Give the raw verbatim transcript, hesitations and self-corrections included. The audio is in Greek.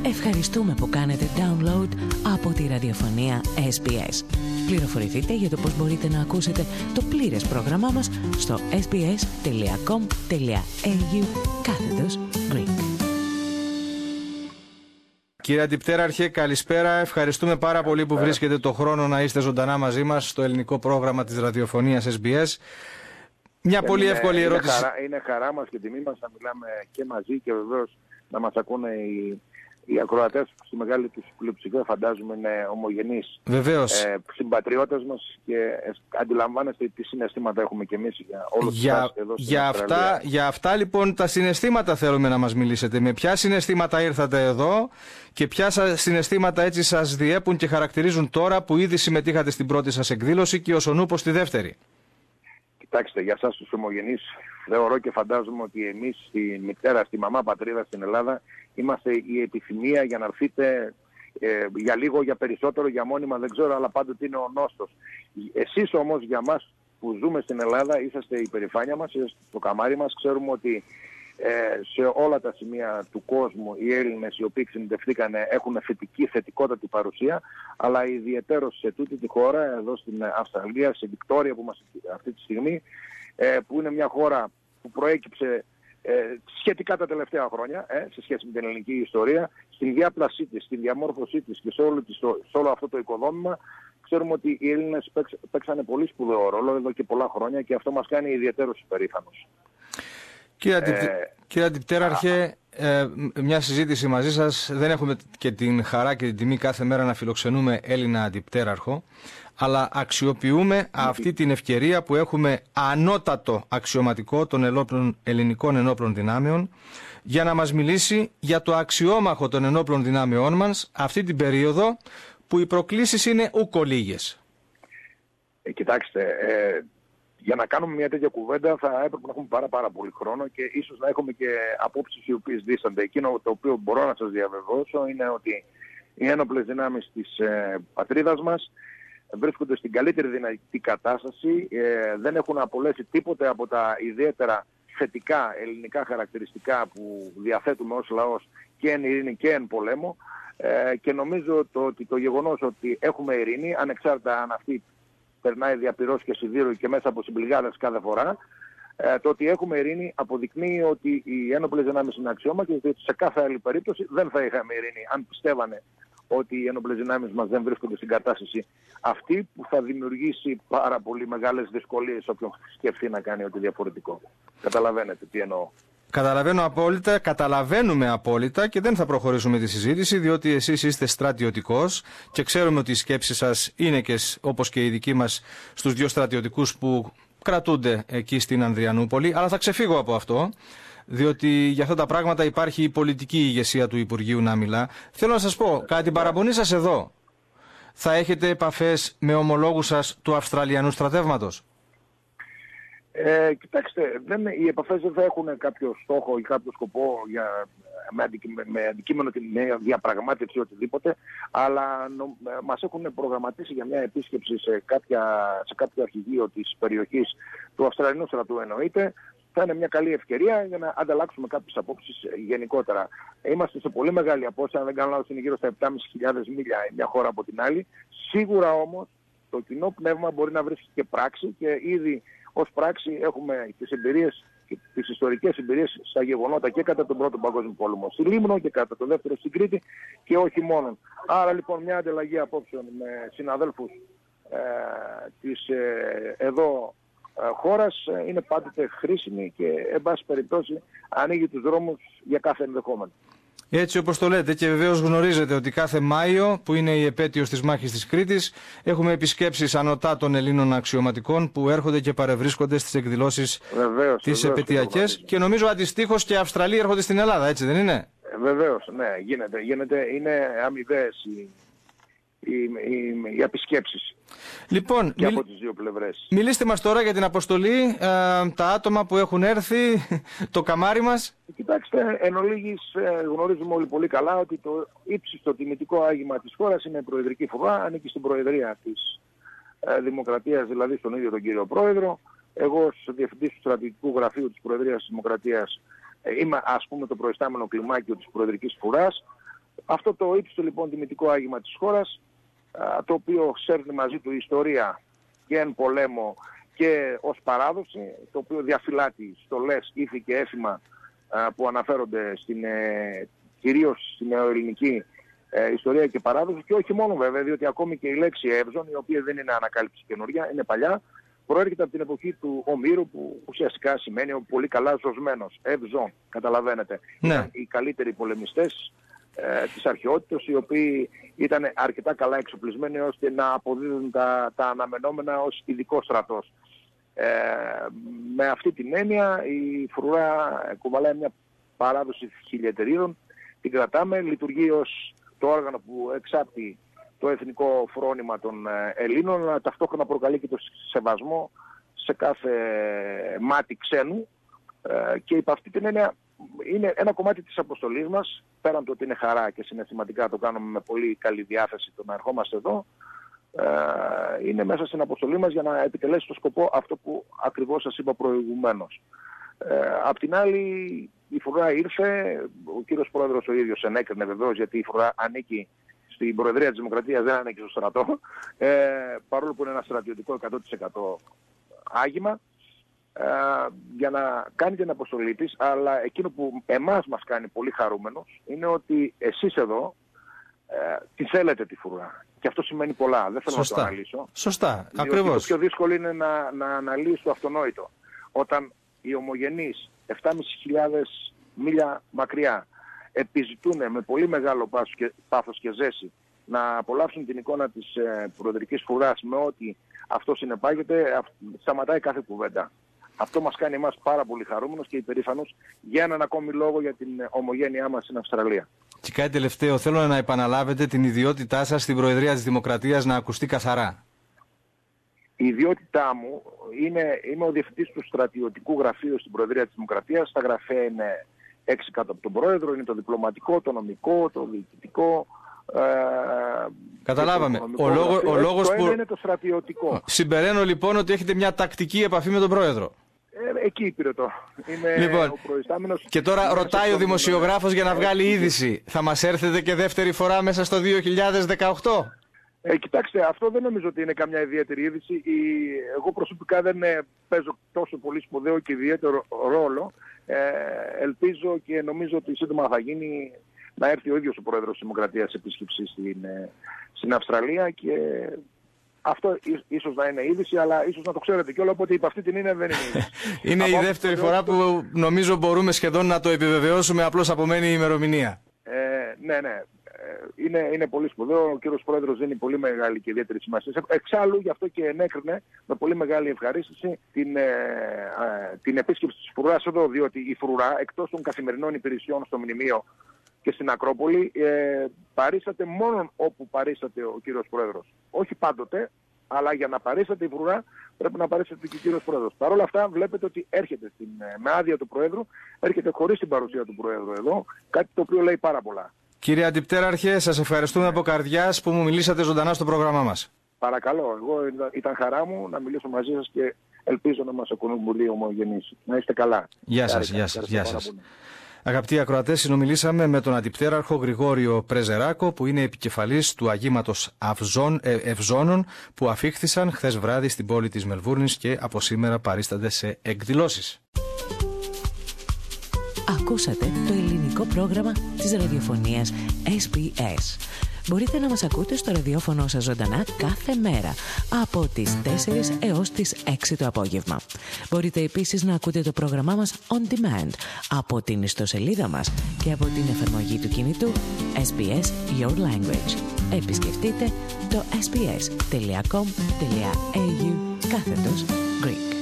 Ευχαριστούμε που κάνετε download από τη ραδιοφωνία ες μπι ες. Πληροφορηθείτε για το πώς μπορείτε να ακούσετε το πλήρες πρόγραμμά μας στο sbs.com.au κάθετος Greek. Κύριε Αντιπτέραρχε, καλησπέρα. Ευχαριστούμε πάρα πολύ που βρίσκετε το χρόνο να είστε ζωντανά μαζί μας στο ελληνικό πρόγραμμα της ραδιοφωνίας ες μπι ες. Μια πολύ είναι, εύκολη ερώτηση. Είναι χαρά, είναι χαρά μας και τιμή μας να μιλάμε και μαζί και βεβαίως να μας ακούνε οι, οι ακροατές που στη μεγάλη τους πλειοψηφία φαντάζομαι είναι ομογενείς. Βεβαίως. Ε, συμπατριώτες μας και αντιλαμβάνεστε τι συναισθήματα έχουμε κι εμείς για όλους τους Για, εδώ στην για, αυτά, για αυτά λοιπόν τα συναισθήματα θέλουμε να μας μιλήσετε. Με ποια συναισθήματα ήρθατε εδώ και ποια συναισθήματα έτσι σας διέπουν και χαρακτηρίζουν τώρα που ήδη συμμετείχατε στην πρώτη σας εκδήλωση και ως ο νούπος στη δεύτερη. Κοιτάξτε, για εσάς τους ομογενείς θεωρώ και φαντάζομαι ότι εμείς στη μητέρα, στη μαμά πατρίδα στην Ελλάδα είμαστε η επιθυμία για να έρθετε ε, για λίγο, για περισσότερο, για μόνιμα, δεν ξέρω, αλλά πάντοτε είναι ο νόστος. Εσείς όμως για μας που ζούμε στην Ελλάδα είσαστε η περηφάνεια μας, είσαστε το καμάρι μας, ξέρουμε ότι ε, σε όλα τα σημεία του κόσμου οι Έλληνες οι οποίοι ξενιτευτήκαν έχουν θετική, θετικότατη παρουσία, αλλά ιδιαιτέρως σε τούτη τη χώρα, εδώ στην Αυστραλία, σε Βικτόρια που είμαστε αυτή τη στιγμή, ε, που είναι μια χώρα που προέκυψε ε, σχετικά τα τελευταία χρόνια ε, σε σχέση με την ελληνική ιστορία, στην διάπλασή της, στην διαμόρφωσή της και σε όλο, της, σε όλο αυτό το οικοδόμημα. Ξέρουμε ότι οι Έλληνες παίξ, παίξανε πολύ σπουδαίο ρόλο εδώ και πολλά χρόνια και αυτό μας κάνει ιδιαίτερος υπερήφανος. Κύριε, ε, κύριε Αντιπτέραρχε, ε, μια συζήτηση μαζί σας. Δεν έχουμε και την χαρά και την τιμή κάθε μέρα να φιλοξενούμε Έλληνα Αντιπτέραρχο, αλλά αξιοποιούμε αυτή την ευκαιρία που έχουμε ανώτατο αξιωματικό των ενόπλων, ελληνικών ενόπλων δυνάμεων για να μας μιλήσει για το αξιόμαχο των ενόπλων δυνάμεών μας αυτή την περίοδο που οι προκλήσεις είναι ούκο λίγες. Ε, κοιτάξτε, ε, για να κάνουμε μια τέτοια κουβέντα θα έπρεπε να έχουμε πάρα πάρα πολύ χρόνο και ίσως να έχουμε και απόψεις οι οποίες δίστανται. Εκείνο το οποίο μπορώ να σας διαβεβαιώσω είναι ότι οι ένοπλες δυνάμεις της ε, πατρίδας μας βρίσκονται στην καλύτερη δυνατή κατάσταση, ε, δεν έχουν απολέσει τίποτε από τα ιδιαίτερα θετικά ελληνικά χαρακτηριστικά που διαθέτουμε ως λαός και εν ειρήνη και εν πολέμο, ε, και νομίζω το, ότι το γεγονός ότι έχουμε ειρήνη, ανεξάρτητα αν αυτή περνάει διαπυρός και σιδήρου και μέσα από συμπληγάδες κάθε φορά, ε, το ότι έχουμε ειρήνη αποδεικνύει ότι οι ένοπλες δυνάμεις είναι αξιώματες και σε κάθε άλλη περίπτωση δεν θα είχαμε ειρήνη αν πιστεύανε ότι οι ένοπλες δυνάμεις μας δεν βρίσκονται στην κατάσταση αυτή που θα δημιουργήσει πάρα πολύ μεγάλες δυσκολίες όποιον σκεφτεί να κάνει ό,τι διαφορετικό. Καταλαβαίνετε τι εννοώ. Καταλαβαίνω απόλυτα, καταλαβαίνουμε απόλυτα και δεν θα προχωρήσουμε τη συζήτηση διότι εσείς είστε στρατιωτικός και ξέρουμε ότι η σκέψη σας είναι και όπως και η δική μας στους δύο στρατιωτικούς που κρατούνται εκεί στην Ανδριανούπολη, αλλά θα ξεφύγω από αυτό διότι για αυτά τα πράγματα υπάρχει η πολιτική ηγεσία του Υπουργείου να μιλά. Θέλω να σας πω, κατά την παραμονή σας εδώ θα έχετε επαφές με ομολόγους σας του Αυστραλιανού στρατεύματος? Ε, κοιτάξτε, δεν, οι επαφές δεν θα έχουν κάποιο στόχο ή κάποιο σκοπό για, με, αντικει, με αντικείμενο την διαπραγμάτευση ή οτιδήποτε, αλλά νο, μας έχουν προγραμματίσει για μια επίσκεψη σε, κάποια, σε κάποιο αρχηγείο της περιοχής του Αυστραλιανού στρατού εννοείται. Θα είναι μια καλή ευκαιρία για να ανταλλάξουμε κάποιες απόψεις γενικότερα. Είμαστε σε πολύ μεγάλη απόσταση, αν δεν κάνω λάθος είναι γύρω στα επτά χιλιάδες πεντακόσια μίλια μια χώρα από την άλλη. Σίγουρα όμως το κοινό πνεύμα μπορεί να βρίσκει και πράξη και ήδη ως πράξη έχουμε τις εμπειρίες, τις ιστορικές εμπειρίες στα γεγονότα και κατά τον Πρώτο Παγκόσμιο Πόλεμο στη Λίμνο και κατά τον Δεύτερο στην Κρήτη και όχι μόνο. Άρα λοιπόν μια ανταλλαγή απόψεων με συναδέλφους ε, της ε, εδώ ε, χώρας ε, είναι πάντοτε χρήσιμη και εν πάση περιπτώσει ανοίγει τους δρόμους για κάθε ενδεχόμενο. Έτσι όπως το λέτε και βεβαίως γνωρίζετε ότι κάθε Μάιο που είναι η επέτειος της μάχης της Κρήτης έχουμε επισκέψεις ανωτά των Ελλήνων αξιωματικών που έρχονται και παρευρίσκονται στις εκδηλώσεις βεβαίως, τις βεβαίως, επαιτειακές και, και νομίζω αντιστοίχως και Αυστραλοί έρχονται στην Ελλάδα, έτσι δεν είναι? Ε, βεβαίως, ναι, γίνεται, γίνεται, είναι αμοιβαίες οι, οι, οι, οι επισκέψεις. Λοιπόν, και μιλ... από τις δύο πλευρές. Μιλήστε μας τώρα για την αποστολή, ε, τα άτομα που έχουν έρθει, το καμάρι μας. Κοιτάξτε, εν ολίγης ε, γνωρίζουμε όλοι πολύ καλά ότι το ύψιστο τιμητικό άγημα της χώρας είναι η Προεδρική Φουρά, ανήκει στην Προεδρία της ε, Δημοκρατίας, δηλαδή στον ίδιο τον κύριο Πρόεδρο. Εγώ ως Διευθυντής του Στρατηγικού Γραφείου της Προεδρίας της Δημοκρατίας ε, είμαι ας πούμε το προϊστάμενο κλιμάκιο της Προεδρικής Φουράς. Αυτό το ύψιστο λοιπόν τιμητικό άγημα της χώρας, το οποίο σέρνει μαζί του ιστορία και εν πολέμο και ως παράδοση, το οποίο διαφυλάττει στολές, ήθη και έθιμα που αναφέρονται στην, κυρίως στην νεοελληνική ιστορία και παράδοση, και όχι μόνο βέβαια, διότι ακόμη και η λέξη Εύζων, η οποία δεν είναι ανακάλυψη καινούρια, είναι παλιά, προέρχεται από την εποχή του Ομήρου, που ουσιαστικά σημαίνει ο πολύ καλά ζωσμένος. Εύζων, καταλαβαίνετε. Ναι. Ήταν οι καλύτεροι πολεμιστές ε, της αρχαιότητας, οι οποίοι ήταν αρκετά καλά εξοπλισμένοι ώστε να αποδίδουν τα, τα αναμενόμενα ως ειδικό στρατός. Ε, με αυτή την έννοια η φρουρά κουβαλάει μια παράδοση χιλιεταιρίδων, την κρατάμε, λειτουργεί ως το όργανο που εξάπτει το εθνικό φρόνημα των Ελλήνων, αλλά ταυτόχρονα προκαλεί και το σεβασμό σε κάθε μάτι ξένου, και υπ' αυτή την έννοια είναι ένα κομμάτι της αποστολής μας, πέραν το ότι είναι χαρά και συναισθηματικά το κάνουμε με πολύ καλή διάθεση το να ερχόμαστε εδώ, είναι μέσα στην αποστολή μας για να επιτελέσει το σκοπό αυτό που ακριβώς σας είπα προηγουμένως. Απ' την άλλη η φρουρά ήρθε, ο κύριος Πρόεδρος ο ίδιος ενέκρινε βεβαίως, γιατί η φρουρά ανήκει στην Προεδρία της Δημοκρατίας, δεν ανήκει στο στρατό, ε, παρόλο που είναι ένα στρατιωτικό εκατό τοις εκατό άγημα, ε, για να κάνει την αποστολή της. Αλλά εκείνο που εμάς μας κάνει πολύ χαρούμενος είναι ότι εσείς εδώ ε, τη θέλετε τη φρουρά. Και αυτό σημαίνει πολλά. Δεν θέλω Σωστά. να το αναλύσω. Σωστά, Διότι ακριβώς. το πιο δύσκολο είναι να, να αναλύσει το αυτονόητο. Όταν οι ομογενείς επτά χιλιάδες πεντακόσια μίλια μακριά επιζητούν με πολύ μεγάλο πάθος και, πάθος και ζέση να απολαύσουν την εικόνα της ε, προεδρικής φρουράς με ό,τι αυτό συνεπάγεται, αυ, σταματάει κάθε κουβέντα. Αυτό μας κάνει εμάς πάρα πολύ χαρούμενος και υπερήφανος για έναν ακόμη λόγο για την ομογένειά μας στην Αυστραλία. Και κάτι τελευταίο, θέλω να επαναλάβετε την ιδιότητά σας στην Προεδρία της Δημοκρατίας, να ακουστεί καθαρά. Η ιδιότητά μου είναι, είμαι ο διευθυντής του στρατιωτικού γραφείου στην Προεδρία της Δημοκρατίας. Τα γραφεία είναι έξι κάτω από τον Πρόεδρο, είναι το διπλωματικό, το νομικό, το διοικητικό. Ε, Καταλάβαμε. το Ο, λόγο, ο το λόγος ένα που... είναι το στρατιωτικό. Συμπεραίνω λοιπόν ότι έχετε μια τακτική επαφή με τον Πρόεδρο. Ε, εκεί υπηρετώ. Είμαι λοιπόν, ο προϊστάμενος. Και τώρα ρωτάει ο δημοσιογράφος για να βγάλει είδηση. Θα μας έρθετε και δεύτερη φορά μέσα στο δύο χιλιάδες δεκαοκτώ? Ε, κοιτάξτε, αυτό δεν νομίζω ότι είναι καμιά ιδιαίτερη είδηση. Η, εγώ προσωπικά δεν ε, παίζω τόσο πολύ σπουδαίο και ιδιαίτερο ρόλο. Ε, ελπίζω και νομίζω ότι σύντομα θα γίνει να έρθει ο ίδιος ο Πρόεδρος της Δημοκρατίας επίσκεψη στην, ε, στην Αυστραλία, και αυτό ί, ίσως να είναι είδηση, αλλά ίσως να το ξέρετε κιόλα, οπότε υπ' αυτή την είναι δεν είναι είδηση. Είναι η δεύτερη φορά που νομίζω μπορούμε σχεδόν να το επιβεβαιώσουμε, απλώς απομένει η ημερομηνία. Ε, ναι, ναι. Είναι, είναι πολύ σπουδαίο. Ο κύριος Πρόεδρος δίνει πολύ μεγάλη και ιδιαίτερη σημασία. Εξάλλου, γι' αυτό και ενέκρινε με πολύ μεγάλη ευχαρίστηση την, ε, ε, την επίσκεψη της φρουράς εδώ, διότι η φρουρά, εκτός των καθημερινών υπηρεσιών στο Μνημείο και στην Ακρόπολη, ε, παρίσταται μόνο όπου παρίσταται ο κύριος Πρόεδρος. Όχι πάντοτε, αλλά για να παρίσταται η φρουρά πρέπει να παρίσταται και ο κύριος Πρόεδρος. Παρ' όλα αυτά βλέπετε ότι έρχεται στην, με άδεια του Προέδρου, έρχεται χωρίς την παρουσία του Προέδρου εδώ, κάτι το οποίο λέει πάρα πολλά. Κύριε Αντιπτέραρχε, σας ευχαριστούμε από καρδιάς που μου μιλήσατε ζωντανά στο πρόγραμμά μας. Παρακαλώ, εγώ ήταν χαρά μου να μιλήσω μαζί σας και ελπίζω να μας ακούν πολύ ομογενείς. Να είστε καλά. Γεια σας, γεια σας, γεια σας. Αγαπητοί ακροατές, συνομιλήσαμε με τον Αντιπτέραρχο Γρηγόριο Πρεζεράκο, που είναι επικεφαλής του αγήματος Ευζώνων, που αφήχθησαν χθες βράδυ στην πόλη της Μελβούρνης και από σήμερα παρίστανται σε εκδηλώσεις. Ακούσατε το ελληνικό πρόγραμμα της ραδιοφωνίας ες μπι ες. Μπορείτε να μας ακούτε στο ραδιόφωνο σας ζωντανά κάθε μέρα από τις τέσσερις έως τις έξι το απόγευμα. Μπορείτε επίσης να ακούτε το πρόγραμμά μας on demand από την ιστοσελίδα μας και από την εφαρμογή του κινητού ες μπι ες Your Language. Επισκεφτείτε το ες μπι ες τελεία κομ τελεία έι γιου κάθετος Greek.